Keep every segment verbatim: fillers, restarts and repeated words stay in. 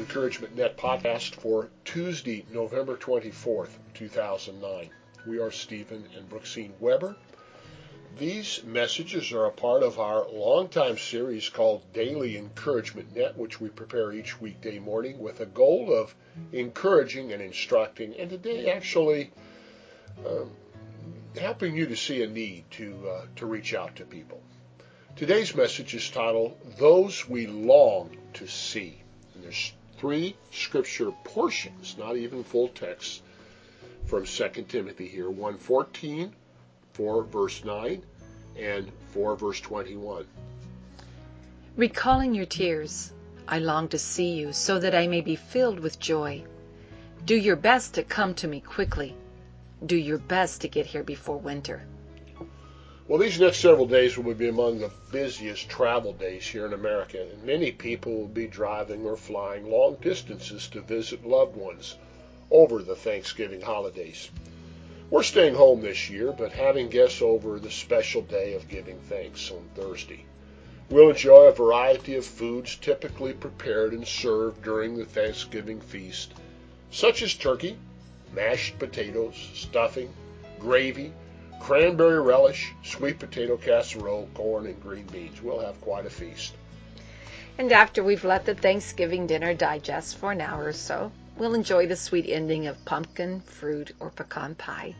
Encouragement Net podcast for Tuesday, November twenty-fourth, two thousand nine. We are Stephen and Brooksine Weber. These messages are a part of our longtime series called Daily Encouragement Net, which we prepare each weekday morning with a goal of encouraging and instructing, and today actually um, helping you to see a need to, uh, to reach out to people. Today's message is titled, Those We Long to See. And there's three scripture portions, not even full text, from Second Timothy here. one fourteen, four verse nine, and four verse twenty-one. Recalling your tears, I long to see you so that I may be filled with joy. Do your best to come to me quickly. Do your best to get here before winter. Well, these next several days will be among the busiest travel days here in America, and many people will be driving or flying long distances to visit loved ones over the Thanksgiving holidays. We're staying home this year, but having guests over the special day of giving thanks on Thursday. We'll enjoy a variety of foods typically prepared and served during the Thanksgiving feast, such as turkey, mashed potatoes, stuffing, gravy, cranberry relish, sweet potato casserole, corn, and green beans. We'll have quite a feast. And after we've let the Thanksgiving dinner digest for an hour or so, we'll enjoy the sweet ending of pumpkin, fruit, or pecan pie.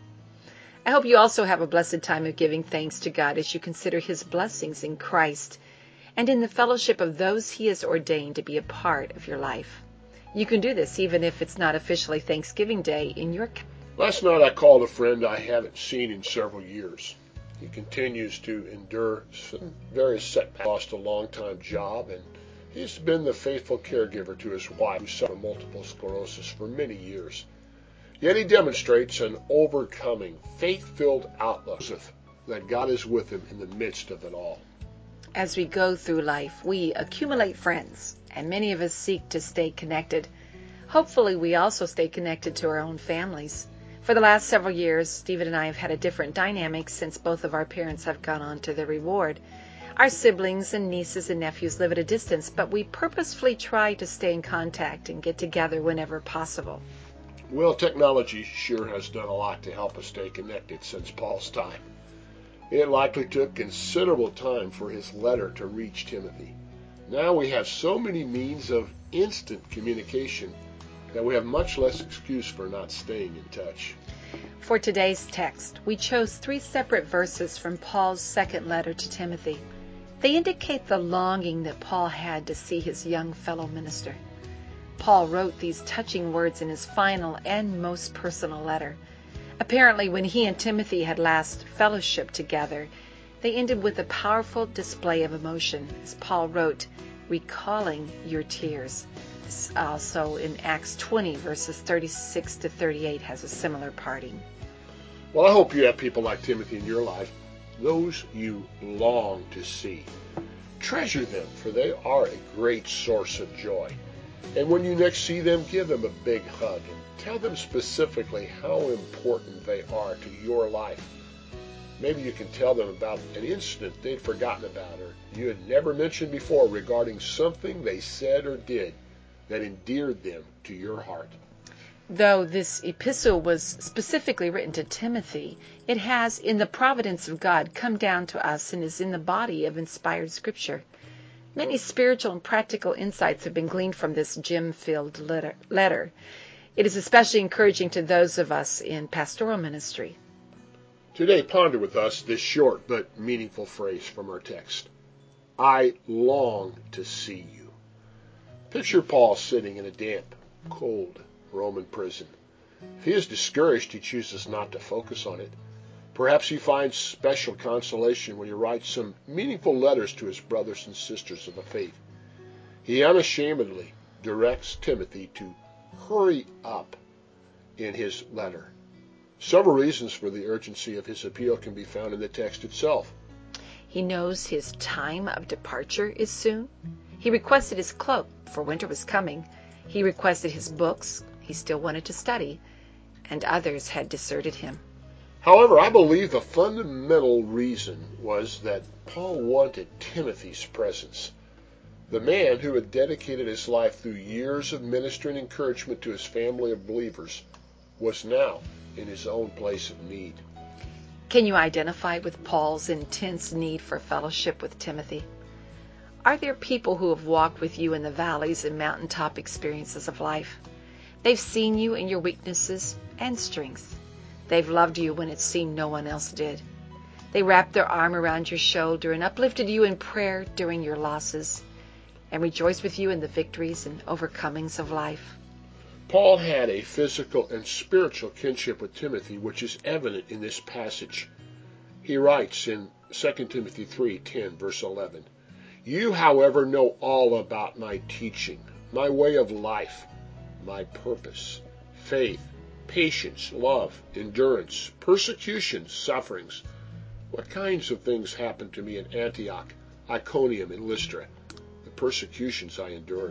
I hope you also have a blessed time of giving thanks to God as you consider His blessings in Christ and in the fellowship of those He has ordained to be a part of your life. You can do this even if it's not officially Thanksgiving Day in your country. Last night I called a friend I haven't seen in several years. He continues to endure some various setbacks. He lost a long-time job, and he's been the faithful caregiver to his wife, who suffered multiple sclerosis for many years. Yet he demonstrates an overcoming, faith-filled outlook that God is with him in the midst of it all. As we go through life, we accumulate friends, and many of us seek to stay connected. Hopefully, we also stay connected to our own families. For the last several years, Stephen and I have had a different dynamic since both of our parents have gone on to the reward. Our siblings and nieces and nephews live at a distance, but we purposefully try to stay in contact and get together whenever possible. Well, technology sure has done a lot to help us stay connected since Paul's time. It likely took considerable time for his letter to reach Timothy. Now we have so many means of instant communication that we have much less excuse for not staying in touch. For today's text, we chose three separate verses from Paul's second letter to Timothy. They indicate the longing that Paul had to see his young fellow minister. Paul wrote these touching words in his final and most personal letter. Apparently, when he and Timothy had last fellowshiped together, they ended with a powerful display of emotion, as Paul wrote, recalling your tears. This also in Acts twenty, verses thirty-six to thirty-eight, has a similar parting. Well, I hope you have people like Timothy in your life, those you long to see. Treasure them, for they are a great source of joy. And when you next see them, give them a big hug and tell them specifically how important they are to your life. Maybe you can tell them about an incident they'd forgotten about or you had never mentioned before regarding something they said or did that endeared them to your heart. Though this epistle was specifically written to Timothy, it has, in the providence of God, come down to us and is in the body of inspired Scripture. Many spiritual and practical insights have been gleaned from this gem-filled letter. letter. It is especially encouraging to those of us in pastoral ministry. Today, ponder with us this short but meaningful phrase from our text. I long to see you. Picture Paul sitting in a damp, cold Roman prison. If he is discouraged, he chooses not to focus on it. Perhaps he finds special consolation when he writes some meaningful letters to his brothers and sisters of the faith. He unashamedly directs Timothy to hurry up in his letter. Several reasons for the urgency of his appeal can be found in the text itself. He knows his time of departure is soon. He requested his cloak, for winter was coming. He requested his books. He still wanted to study, and others had deserted him. However, I believe the fundamental reason was that Paul wanted Timothy's presence. The man who had dedicated his life through years of ministry and encouragement to his family of believers was now in his own place of need. Can you identify with Paul's intense need for fellowship with Timothy? Are there people who have walked with you in the valleys and mountaintop experiences of life? They've seen you in your weaknesses and strengths. They've loved you when it seemed no one else did. They wrapped their arm around your shoulder and uplifted you in prayer during your losses, and rejoiced with you in the victories and overcomings of life. Paul had a physical and spiritual kinship with Timothy, which is evident in this passage. He writes in Second Timothy three ten, verse eleven, "You, however, know all about my teaching, my way of life, my purpose, faith, patience, love, endurance, persecutions, sufferings. What kinds of things happened to me in Antioch, Iconium, and Lystra, the persecutions I endured."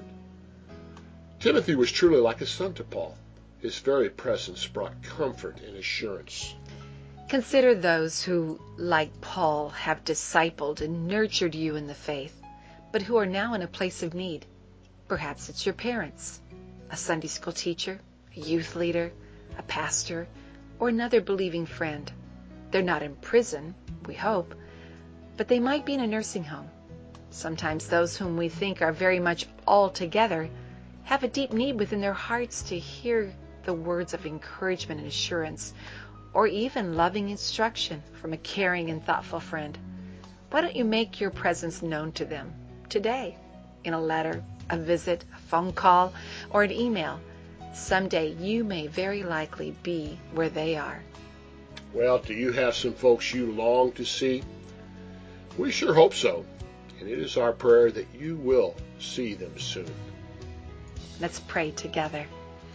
Timothy was truly like a son to Paul. His very presence brought comfort and assurance. Consider those who, like Paul, have discipled and nurtured you in the faith, but who are now in a place of need. Perhaps it's your parents, a Sunday school teacher, a youth leader, a pastor, or another believing friend. They're not in prison, we hope, but they might be in a nursing home. Sometimes those whom we think are very much all together have a deep need within their hearts to hear the words of encouragement and assurance, or even loving instruction from a caring and thoughtful friend. Why don't you make your presence known to them today in a letter, a visit, a phone call, or an email? Someday you may very likely be where they are. Well, do you have some folks you long to see? We sure hope so, and it is our prayer that you will see them soon. Let's pray together.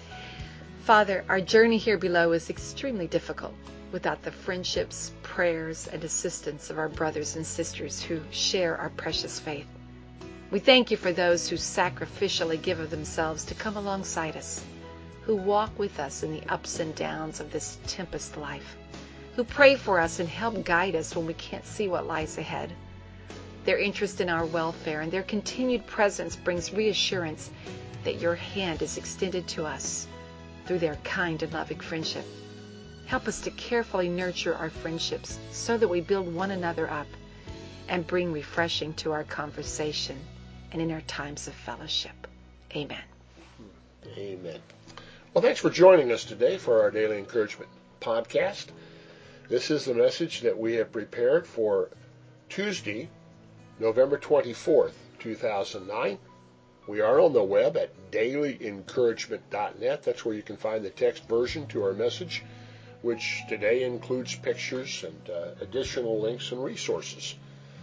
Father, our journey here below is extremely difficult without the friendships, prayers, and assistance of our brothers and sisters who share our precious faith. We thank you for those who sacrificially give of themselves to come alongside us, who walk with us in the ups and downs of this tempest life, who pray for us and help guide us when we can't see what lies ahead. Their interest in our welfare and their continued presence brings reassurance that your hand is extended to us through their kind and loving friendship. Help us to carefully nurture our friendships so that we build one another up and bring refreshing to our conversation and in our times of fellowship. Amen. Amen. Well, thanks for joining us today for our Daily Encouragement podcast. This is the message that we have prepared for Tuesday, November twenty-fourth, two thousand nine. We are on the web at daily encouragement dot net. That's where you can find the text version to our message, which today includes pictures and uh, additional links and resources.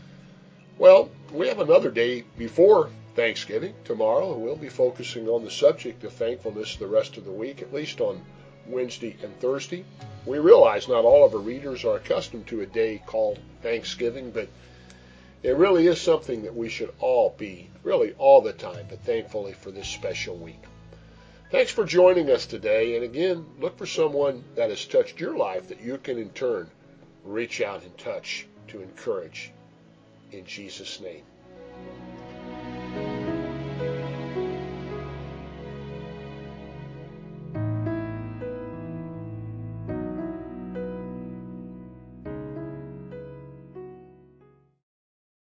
Well, we have another day before Thanksgiving tomorrow, and we'll be focusing on the subject of thankfulness the rest of the week, at least on Wednesday and Thursday. We realize not all of our readers are accustomed to a day called Thanksgiving, but it really is something that we should all be, really all the time, but thankfully for this special week. Thanks for joining us today, and again, look for someone that has touched your life that you can in turn reach out and touch to encourage. In Jesus' name.